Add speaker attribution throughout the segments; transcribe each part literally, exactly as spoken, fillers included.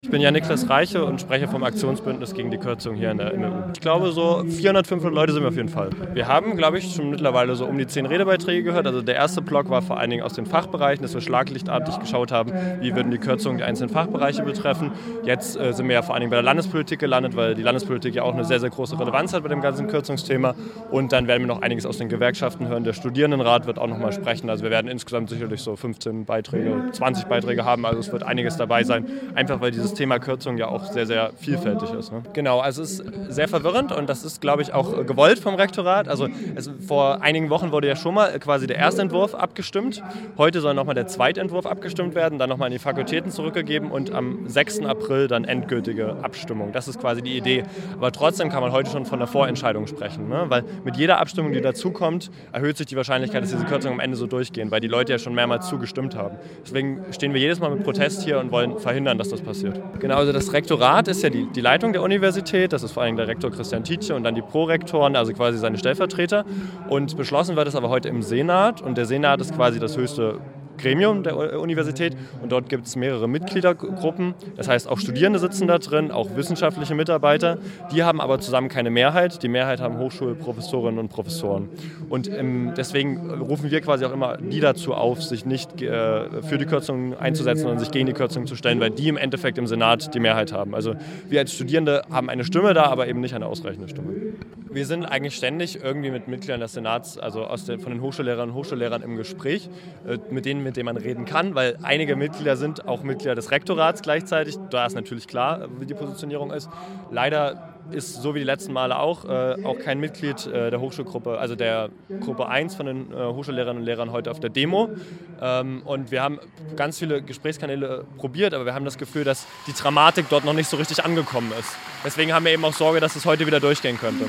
Speaker 1: Ich bin ja Niklas Reiche und spreche vom Aktionsbündnis gegen die Kürzung hier in der M E U. Ich glaube, so vierhundert, fünfhundert Leute sind wir auf jeden Fall. Wir haben, glaube ich, schon mittlerweile so um die zehn Redebeiträge gehört. Also der erste Block war vor allen Dingen aus den Fachbereichen, dass wir schlaglichtartig geschaut haben, wie würden die Kürzungen die einzelnen Fachbereiche betreffen. Jetzt äh, sind wir ja vor allen Dingen bei der Landespolitik gelandet, weil die Landespolitik ja auch eine sehr, sehr große Relevanz hat bei dem ganzen Kürzungsthema. Und dann werden wir noch einiges aus den Gewerkschaften hören. Der Studierendenrat wird auch noch mal sprechen. Also wir werden insgesamt sicherlich so fünfzehn Beiträge, zwanzig Beiträge haben. Also es wird einiges dabei sein, einfach weil dieses Thema Kürzung ja auch sehr, sehr vielfältig ist. Ne? Genau, also es ist sehr verwirrend und das ist, glaube ich, auch gewollt vom Rektorat. Also es, vor einigen Wochen wurde ja schon mal quasi der Erstentwurf abgestimmt. Heute soll nochmal der Zweitentwurf abgestimmt werden, dann nochmal an die Fakultäten zurückgegeben und am sechsten April dann endgültige Abstimmung. Das ist quasi die Idee. Aber trotzdem kann man heute schon von einer Vorentscheidung sprechen, ne? Weil mit jeder Abstimmung, die dazukommt, erhöht sich die Wahrscheinlichkeit, dass diese Kürzungen am Ende so durchgehen, weil die Leute ja schon mehrmals zugestimmt haben. Deswegen stehen wir jedes Mal mit Protest hier und wollen verhindern, dass das passiert. Genau, also das Rektorat ist ja die, die Leitung der Universität, das ist vor allem der Rektor Christian Tietje und dann die Prorektoren, also quasi seine Stellvertreter. Und beschlossen wird es aber heute im Senat und der Senat ist quasi das höchste Gremium der Universität und dort gibt es mehrere Mitgliedergruppen, das heißt auch Studierende sitzen da drin, auch wissenschaftliche Mitarbeiter, die haben aber zusammen keine Mehrheit, die Mehrheit haben Hochschulprofessorinnen und Professoren und ähm, deswegen rufen wir quasi auch immer die dazu auf, sich nicht äh, für die Kürzungen einzusetzen, sondern sich gegen die Kürzungen zu stellen, weil die im Endeffekt im Senat die Mehrheit haben. Also wir als Studierende haben eine Stimme da, aber eben nicht eine ausreichende Stimme. Wir sind eigentlich ständig irgendwie mit Mitgliedern des Senats, also aus der, von den Hochschullehrerinnen und Hochschullehrern im Gespräch, äh, mit denen, mit denen man reden kann, weil einige Mitglieder sind auch Mitglieder des Rektorats gleichzeitig. Da ist natürlich klar, wie die Positionierung ist. Leider ist, so wie die letzten Male auch, äh, auch kein Mitglied äh, der Hochschulgruppe, also der Gruppe eins von den äh, Hochschullehrerinnen und Lehrern heute auf der Demo. Ähm, und wir haben ganz viele Gesprächskanäle probiert, aber wir haben das Gefühl, dass die Dramatik dort noch nicht so richtig angekommen ist. Deswegen haben wir eben auch Sorge, dass es heute wieder durchgehen könnte.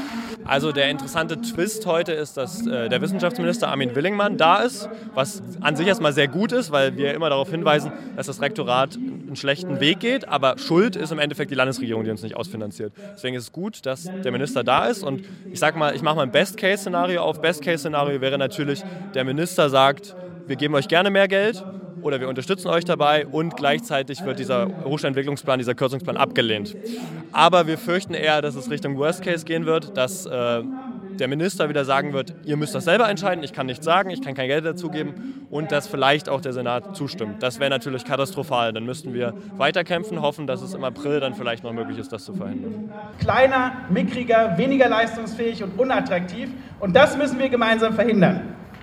Speaker 1: Also der interessante Twist heute ist, dass äh, der Wissenschaftsminister Armin Willingmann da ist, was an sich erstmal sehr gut ist, weil wir immer darauf hinweisen, dass das Rektorat einen schlechten Weg geht, aber Schuld ist im Endeffekt die Landesregierung, die uns nicht ausfinanziert. Deswegen ist es gut, dass der Minister da ist und ich sag mal, ich mache mal ein Best-Case-Szenario auf. Best-Case-Szenario wäre natürlich, der Minister sagt, wir geben euch gerne mehr Geld oder wir unterstützen euch dabei und gleichzeitig wird dieser Hochschulentwicklungsplan, dieser Kürzungsplan abgelehnt. Aber wir fürchten eher, dass es Richtung Worst Case gehen wird, dass äh, der Minister wieder sagen wird, ihr müsst das selber entscheiden, ich kann nichts sagen, ich kann kein Geld dazugeben und dass vielleicht auch der Senat zustimmt. Das wäre natürlich katastrophal, dann müssten wir weiterkämpfen, hoffen, dass es im April dann vielleicht noch möglich ist, das zu verhindern.
Speaker 2: Kleiner, mickriger, weniger leistungsfähig und unattraktiv und das müssen wir gemeinsam verhindern.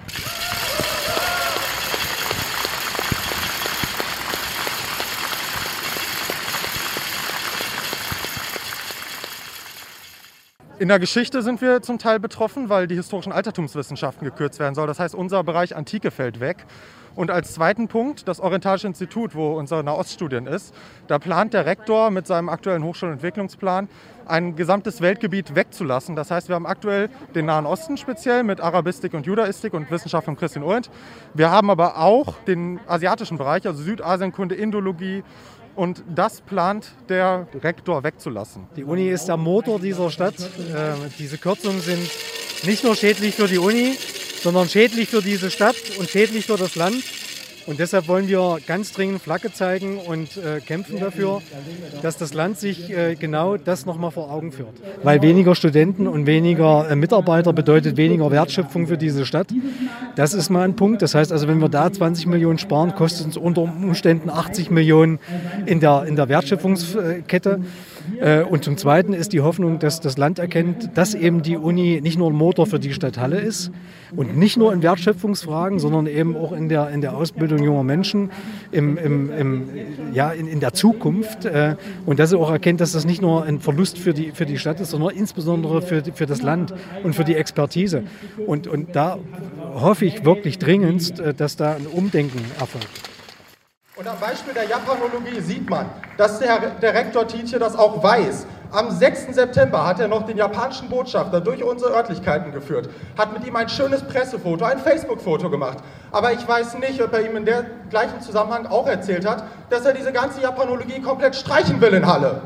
Speaker 3: In der Geschichte sind wir zum Teil betroffen, weil die historischen Altertumswissenschaften gekürzt werden soll. Das heißt, unser Bereich Antike fällt weg. Und als zweiten Punkt das Orientalische Institut, wo unser Nahoststudien ist. Da plant der Rektor mit seinem aktuellen Hochschulentwicklungsplan, ein gesamtes Weltgebiet wegzulassen. Das heißt, wir haben aktuell den Nahen Osten speziell mit Arabistik und Judaistik und Wissenschaft von Christian Ulrich. Wir haben aber auch den asiatischen Bereich, also Südasienkunde, Indologie. Und das plant der Rektor wegzulassen.
Speaker 4: Die Uni ist der Motor dieser Stadt. Äh, diese Kürzungen sind nicht nur schädlich für die Uni, sondern schädlich für diese Stadt und schädlich für das Land. Und deshalb wollen wir ganz dringend Flagge zeigen und äh, kämpfen dafür, dass das Land sich äh, genau das nochmal vor Augen führt. Weil weniger Studenten und weniger äh, Mitarbeiter bedeutet weniger Wertschöpfung für diese Stadt. Das ist mal ein Punkt. Das heißt also, wenn wir da zwanzig Millionen sparen, kostet uns unter Umständen achtzig Millionen in der, in der Wertschöpfungskette. Äh, und zum Zweiten ist die Hoffnung, dass das Land erkennt, dass eben die Uni nicht nur ein Motor für die Stadt Halle ist und nicht nur in Wertschöpfungsfragen, sondern eben auch in der, in der Ausbildung junger Menschen im, im, im, ja, in, in der Zukunft. Äh, und dass sie auch erkennt, dass das nicht nur ein Verlust für die, für die Stadt ist, sondern insbesondere für, für das Land und für die Expertise. Und, und da hoffe ich wirklich dringendst, dass da ein Umdenken erfolgt.
Speaker 5: Und am Beispiel der Japanologie sieht man, dass der, der Rektor Tietje das auch weiß. Am sechsten September hat er noch den japanischen Botschafter durch unsere Örtlichkeiten geführt, hat mit ihm ein schönes Pressefoto, ein Facebook-Foto gemacht. Aber ich weiß nicht, ob er ihm in der gleichen Zusammenhang auch erzählt hat, dass er diese ganze Japanologie komplett streichen will in Halle.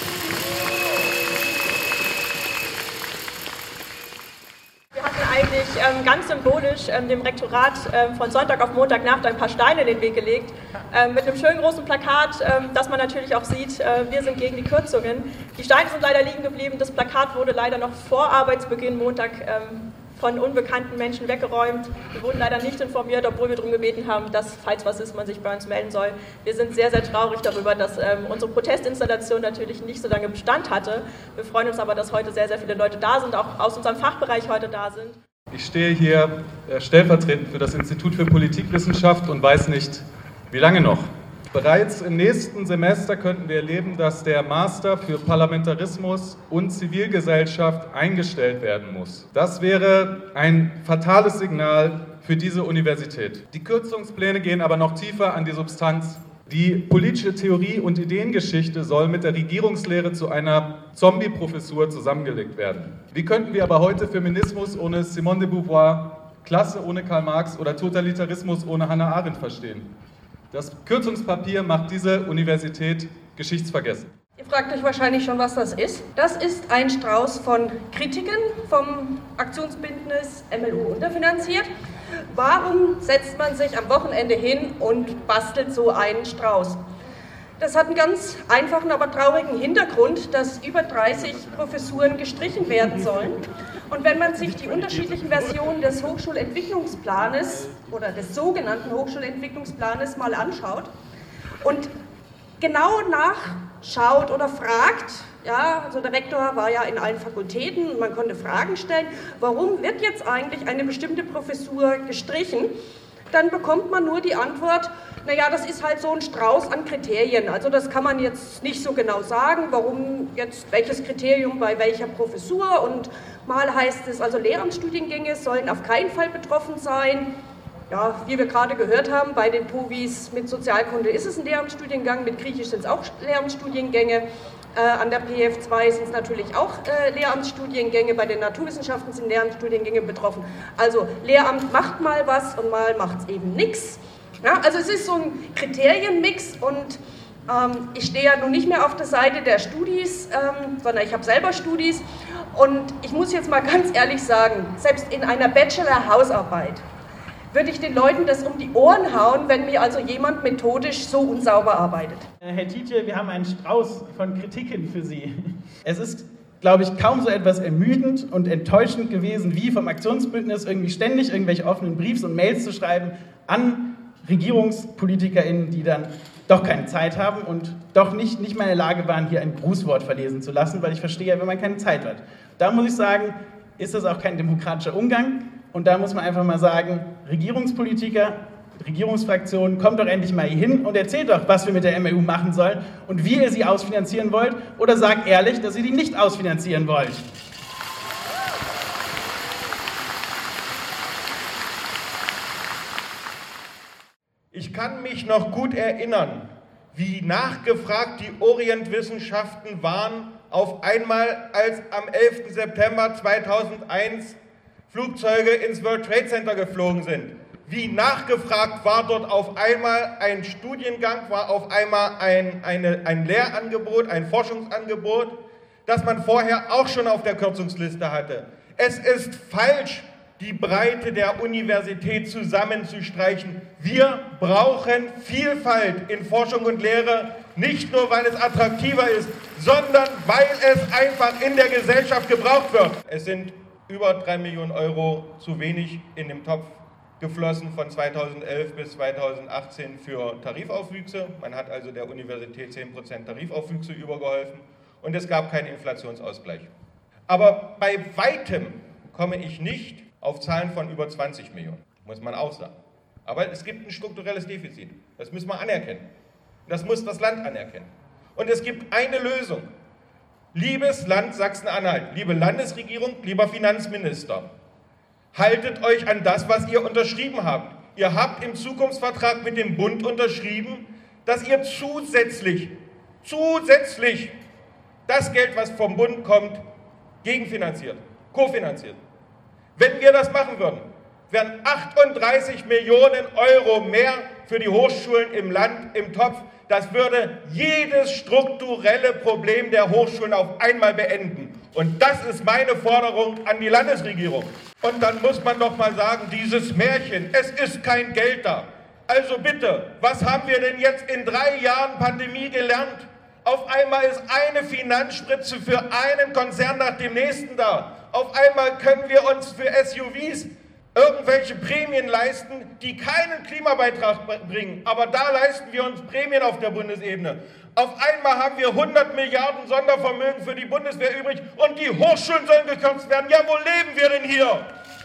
Speaker 6: Wir hatten eigentlich ähm, ganz symbolisch ähm, dem Rektorat ähm, von Sonntag auf Montagnacht ein paar Steine in den Weg gelegt, ähm, mit einem schönen großen Plakat, ähm, dass man natürlich auch sieht, äh, wir sind gegen die Kürzungen. Die Steine sind leider liegen geblieben, das Plakat wurde leider noch vor Arbeitsbeginn Montag ähm, von unbekannten Menschen weggeräumt. Wir wurden leider nicht informiert, obwohl wir darum gebeten haben, dass, falls was ist, man sich bei uns melden soll. Wir sind sehr, sehr traurig darüber, dass ähm, unsere Protestinstallation natürlich nicht so lange Bestand hatte. Wir freuen uns aber, dass heute sehr, sehr viele Leute da sind, auch aus unserem Fachbereich heute da sind.
Speaker 7: Ich stehe hier äh, stellvertretend für das Institut für Politikwissenschaft und weiß nicht, wie lange noch. Bereits im nächsten Semester könnten wir erleben, dass der Master für Parlamentarismus und Zivilgesellschaft eingestellt werden muss. Das wäre ein fatales Signal für diese Universität. Die Kürzungspläne gehen aber noch tiefer an die Substanz. Die politische Theorie und Ideengeschichte soll mit der Regierungslehre zu einer Zombie-Professur zusammengelegt werden. Wie könnten wir aber heute Feminismus ohne Simone de Beauvoir, Klasse ohne Karl Marx oder Totalitarismus ohne Hannah Arendt verstehen? Das Kürzungspapier macht diese Universität geschichtsvergessen.
Speaker 8: Ihr fragt euch wahrscheinlich schon, was das ist. Das ist ein Strauß von Kritiken vom Aktionsbündnis M L U unterfinanziert. Warum setzt man sich am Wochenende hin und bastelt so einen Strauß? Das hat einen ganz einfachen, aber traurigen Hintergrund, dass über dreißig Professuren gestrichen werden sollen. Und wenn man sich die unterschiedlichen Versionen des Hochschulentwicklungsplanes oder des sogenannten Hochschulentwicklungsplanes mal anschaut und genau nachschaut oder fragt, ja, also der Rektor war ja in allen Fakultäten und man konnte Fragen stellen, warum wird jetzt eigentlich eine bestimmte Professur gestrichen, dann bekommt man nur die Antwort, naja, das ist halt so ein Strauß an Kriterien. Also das kann man jetzt nicht so genau sagen, warum jetzt welches Kriterium bei welcher Professur. Und mal heißt es, also Lehramtsstudiengänge sollen auf keinen Fall betroffen sein. Ja, wie wir gerade gehört haben, bei den Povis mit Sozialkunde ist es ein Lehramtsstudiengang, mit Griechisch sind es auch Lehramtsstudiengänge. Äh, an der P F zwei sind es natürlich auch äh, Lehramtsstudiengänge, bei den Naturwissenschaften sind Lehramtsstudiengänge betroffen. Also Lehramt macht mal was und mal macht es eben nichts. Ja, also es ist so ein Kriterienmix und ähm, ich stehe ja nun nicht mehr auf der Seite der Studis, ähm, sondern ich habe selber Studis und ich muss jetzt mal ganz ehrlich sagen, selbst in einer Bachelor-Hausarbeit würde ich den Leuten das um die Ohren hauen, wenn mir also jemand methodisch so unsauber arbeitet.
Speaker 2: Herr Tietje, wir haben einen Strauß von Kritiken für Sie. Es ist, glaube ich, kaum so etwas ermüdend und enttäuschend gewesen, wie vom Aktionsbündnis irgendwie ständig irgendwelche offenen Briefs und Mails zu schreiben an RegierungspolitikerInnen, die dann doch keine Zeit haben und doch nicht, nicht mal in der Lage waren, hier ein Grußwort verlesen zu lassen, weil ich verstehe ja, wenn man keine Zeit hat. Da muss ich sagen, ist das auch kein demokratischer Umgang und da muss man einfach mal sagen, Regierungspolitiker, Regierungsfraktionen, kommt doch endlich mal hier hin und erzählt doch, was wir mit der M L U machen sollen und wie ihr sie ausfinanzieren wollt oder sagt ehrlich, dass ihr die nicht ausfinanzieren wollt.
Speaker 9: Ich kann mich noch gut erinnern, wie nachgefragt die Orientwissenschaften waren, auf einmal, als am elften September zweitausendeins Flugzeuge ins World Trade Center geflogen sind. Wie nachgefragt war dort auf einmal ein Studiengang, war auf einmal ein, eine, ein Lehrangebot, ein Forschungsangebot, das man vorher auch schon auf der Kürzungsliste hatte. Es ist falsch, die Breite der Universität zusammenzustreichen. Wir brauchen Vielfalt in Forschung und Lehre, nicht nur, weil es attraktiver ist, sondern weil es einfach in der Gesellschaft gebraucht wird. Es sind über drei Millionen Euro zu wenig in dem Topf geflossen von zweitausendelf bis zweitausendachtzehn für Tarifaufwüchse. Man hat also der Universität zehn Prozent Tarifaufwüchse übergeholfen und es gab keinen Inflationsausgleich. Aber bei weitem komme ich nicht auf Zahlen von über zwanzig Millionen, muss man auch sagen. Aber es gibt ein strukturelles Defizit, das müssen wir anerkennen. Das muss das Land anerkennen. Und es gibt eine Lösung. Liebes Land Sachsen-Anhalt, liebe Landesregierung, lieber Finanzminister, haltet euch an das, was ihr unterschrieben habt. Ihr habt im Zukunftsvertrag mit dem Bund unterschrieben, dass ihr zusätzlich, zusätzlich das Geld, was vom Bund kommt, gegenfinanziert, kofinanziert. Wenn wir das machen würden, wären achtunddreißig Millionen Euro mehr für die Hochschulen im Land im Topf. Das würde jedes strukturelle Problem der Hochschulen auf einmal beenden. Und das ist meine Forderung an die Landesregierung. Und dann muss man doch mal sagen, dieses Märchen, es ist kein Geld da. Also bitte, was haben wir denn jetzt in drei Jahren Pandemie gelernt? Auf einmal ist eine Finanzspritze für einen Konzern nach dem nächsten da. Auf einmal können wir uns für S U Vs irgendwelche Prämien leisten, die keinen Klimabeitrag bringen. Aber da leisten wir uns Prämien auf der Bundesebene. Auf einmal haben wir hundert Milliarden Sondervermögen für die Bundeswehr übrig und die Hochschulen sollen gekürzt werden. Ja, wo leben wir denn hier?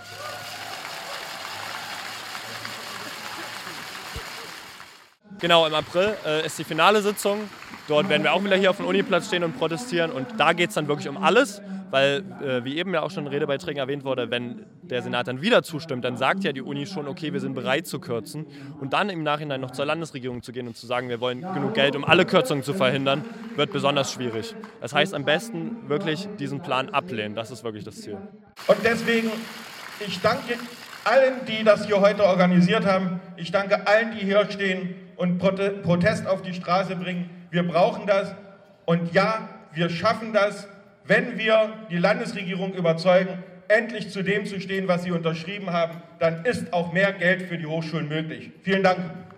Speaker 1: Genau, im April äh, ist die finale Sitzung. Dort werden wir auch wieder hier auf dem Uniplatz stehen und protestieren. Und da geht es dann wirklich um alles, weil, äh, wie eben ja auch schon in Redebeiträgen erwähnt wurde, wenn der Senat dann wieder zustimmt, dann sagt ja die Uni schon, okay, wir sind bereit zu kürzen. Und dann im Nachhinein noch zur Landesregierung zu gehen und zu sagen, wir wollen genug Geld, um alle Kürzungen zu verhindern, wird besonders schwierig. Das heißt, am besten wirklich diesen Plan ablehnen. Das ist wirklich das Ziel.
Speaker 9: Und deswegen, ich danke allen, die das hier heute organisiert haben. Ich danke allen, die hier stehen und Protest auf die Straße bringen. Wir brauchen das. Und ja, wir schaffen das, wenn wir die Landesregierung überzeugen, endlich zu dem zu stehen, was sie unterschrieben haben. Dann ist auch mehr Geld für die Hochschulen möglich. Vielen Dank.